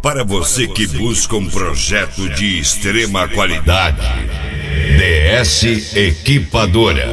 Para você que busca um projeto de extrema qualidade, DS Equipadora.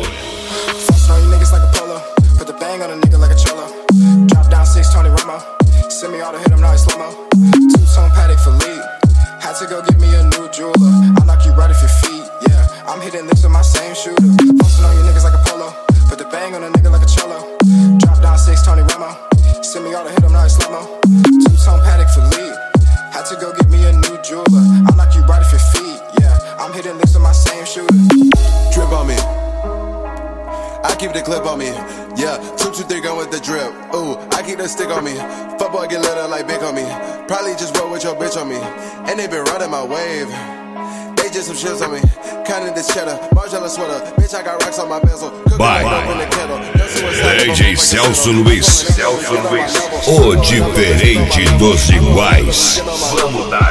Drip on me, I keep the clip on me. Yeah, 223 gun with the drip. Ooh, I keep the stick on me. Fuck boy get lit up like big on me. Probably just roll with your bitch on me. And they been running my wave. They just some shits on me. Counting this cheddar, Margiela sweater. Bitch, I got racks on my bezel. Vai, DJ Celso Luiz. O diferente dos iguais. Vamos dar.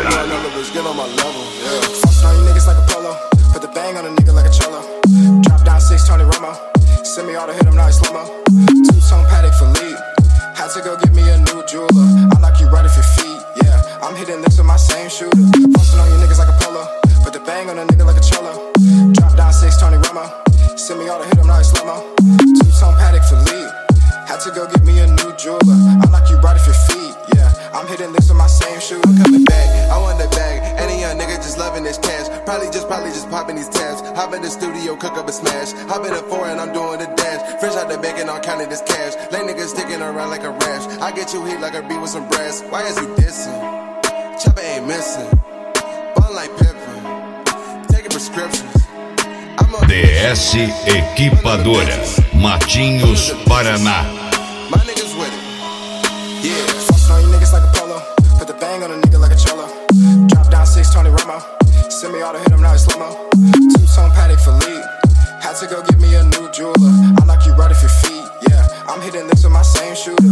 Send me all the hit, I'm not slow-mo. Two-tone Patek Philippe. Had to go get me a new jeweler. I knock you right off your feet, yeah. I'm hitting this with my same shooter. Posting on you niggas like a polo. Put the bang on a nigga like a cholo. Drop down 6, Tony Romo. Send me all the hit, I'm not slow-mo. Two-tone Patek Philippe. Had to go get me a new jeweler. I knock you right off your feet, yeah. I'm hitting this with my same shooter. I'm coming back, I want the bag. Any young nigga just loving this cash. Probably just popping these tabs. Hop in the studio, cook up a smash. Hop in the foreign, I'm doing the dash. Fresh out the bacon, I'm counting this cash. Lay niggas sticking around like a rash. I get you hit like a beat with some brass. Why is you dissing? Chopper ain't missing. Bun like Pippin. Taking prescriptions. DS Equipadora, Matinhos, Paraná. My niggas with it. Yeah. Posting on you niggas like a polo. Put the bang on a nigga like a cholo. Drop down 6, Tony Romo. Send me all the hit, I'm not slow-mo. Two-tone Patek Philippe. Had to go get me a new jeweler. I knock you right off your feet, yeah. I'm hitting this with my same shooter.